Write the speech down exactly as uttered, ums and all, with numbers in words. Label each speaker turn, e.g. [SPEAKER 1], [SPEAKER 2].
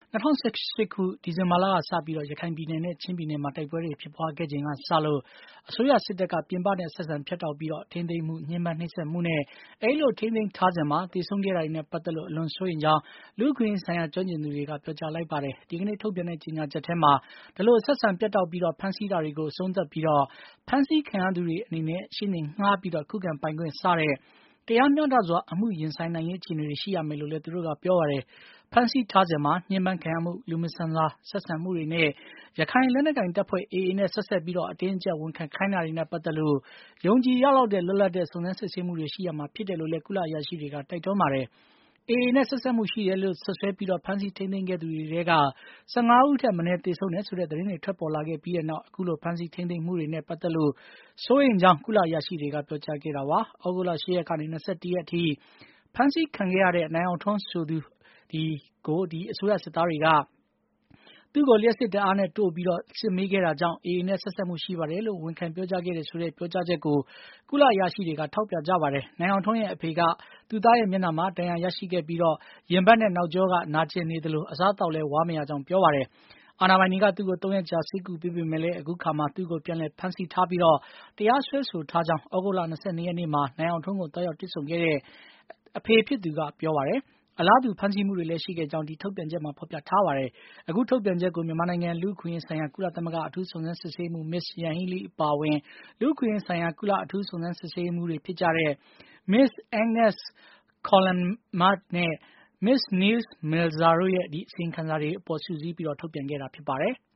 [SPEAKER 1] ၂၀၁၈ ခုဒီဇင်ဘာလကစပြီးရခိုင်ပြည်နယ်နဲ့ချင်းပြည်နယ်မှာတိုက်ပွဲတွေဖြစ်ပွားခဲ့ချိန်ကစလို့အစိုးရစစ်တပ်ကပြင်ပနဲ့ဆက်ဆံဖြတ်တောက်ပြီးတော့ထိန်းသိမ်းမှုညှဉ်းပန်းနှိပ်စက်မှုနဲ့အဲလိုထိန်းသိမ်းထားစဉ်မှာတည်ဆုံးခဲ့တာတွေနဲ့ပတ်သက်လို့အလွန်စိုးရိမ်ကြောင်းလူ့အခွင့်အရေးဆိုင်ရာကျွမ်းကျင်သူတွေကပြောကြားလိုက်ပါတယ်ဒီကနေ့ထုတ်ပြန်တဲ့ကြေညာချက်ထဲမှာဒီလိုဆက်ဆံပြတ်တောက်ပြီးတော့ဖမ်းဆီးတာတွေကိုအဆုံးသတ်ပြီးတော့ဖမ်းဆီးခံရသူတွေအနေနဲ့ရှင်းနေငှားပြီးတော့ခုခံပိုင်ခွင့်စတဲ့တရားမျှတစွာအမှုရင်ဆိုင်နိုင်ရေးအခြေအနေတွေရှိရမယ်လို့လည်းသူတို့ကပြောပါတယ်ဖမ်းဆီးထားစဉ်မှာညှဉ်းပန်းခံရမှုလူမဆန်စွာဆက်ဆံမှုတွေနဲ့ရခိုင်လက်နက်ကိုင်တပ်ဖွဲ့ အေအေ နဲ့ဆက်ဆက်ပြီးတော့အတင်းအကျပ်ဝန်ခံခိုင်းတာတွေနဲ့ပတ်သက်လို့ယုံကြည်ရလောက်တဲ့လွတ်လပ်တဲ့စုံစမ်းစစ်ဆေးမှုတွေရှိရမှာဖြစ်တယ်လို့လည်းကုလအရာရှိတွေကတိုက်တွန်းပါတယ်အေအေ နဲ့ဆက်ဆက်မှုရှိတယ်လို့ဆွဆွဲပြီးတော့ဖမ်းဆီးထိန်းသိမ်းခဲ့သူတွေထဲက၁၅ဦးထက်မနည်းသေဆုံးတယ်ဆိုတဲ့သတင်းတွေထွက်ပေါ်လာခဲ့ပြီးတဲ့နောက်အခုလိုဖမ်းဆီးထိန်းသိမ်းမှုတွေနဲ့ပတ်သက်လို့စိုးရိမ်ကြောင်းကုလအရာရှိတွေကပြောကြားခဲ့တာပါ။ဩဂုတ်လ ၈ ရက်ကနေ၂၁ရက်အထိဖမ်းဆီးခံခဲ့ရတဲ့နိုင်အောင်ထွန်းဆိုသူဒီကိုဒီအစိုးရစစ်သားတွေကသူ့ကိုလျှက်စစ်တအားနဲ့တို့ပြီးတော့စစ်မေးခဲ့တာကြောင့်အေအေနဲ့ဆက်ဆက်မှုရှိပါတယ်လို့ဝန်ခံပြောကြားခဲ့တယ်ဆိုတဲ့ပြောကြားချက်ကိုကုလအရာရှိတွေကထောက်ပြကြပါတယ်။နိုင်အောင်ထွန်းရဲ့အဖေကသူ့သားရဲ့မျက်နှာမှာဒဏ်ရာရရှိခဲ့ပြီးတော့ရင်ဘတ်နဲ့နောက်ကျောကနာကျင်နေတယ်လို့အစားအသောက်လဲဝါမရကြောင်းပြောပါတယ်။အာဏာပိုင်တွေကသူ့ကိုသုံးရက်ကြာစိတ်ကူပေးပေမဲ့လည်းအခုခါမှာသူ့ကိုပြန်လည်ဖမ်းဆီးထားပြီးတော့တရားစွဲဆိုထားကြောင်းဩဂုတ်လ၂၂ရက်နေ့မှာနိုင်အောင်ထွန်းကိုတောက်ရောက်တွေ့ဆုံခဲ့တဲ့အဖေဖြစ်သူကပြောပါတယ်။အလားတူဖမ်းဆီးမှုတွေလည်းရှိခဲ့ကြောင်းဒီထုတ်ပြန်ချက်မှာဖော်ပြထားပါတယ်။အခုထုတ်ပြန်ချက်ကိုမြန်မာနိုင်ငံလူ့အခွင့်အရေးဆိုင်ရာကုလသမဂ္ဂအထူးစုံစမ်းစစ်ဆေးမှုမစ္စယန်ဟီလီအပါအဝင်လူ့အခွင့်အရေးဆိုင်ရာကုလအထူးစုံစမ်းစစ်ဆေးမှုတွေဖြစ်ကြတဲ့ မစ္စ Agnes Callamard နဲ့ မစ္စ Nils Melzer တို့ရဲ့ဒီအစီရင်ခံစာတွေအပေါ်စုစည်းပြီးတော့ထုတ်ပြန်ခဲ့တာဖြစ်ပါတယ်။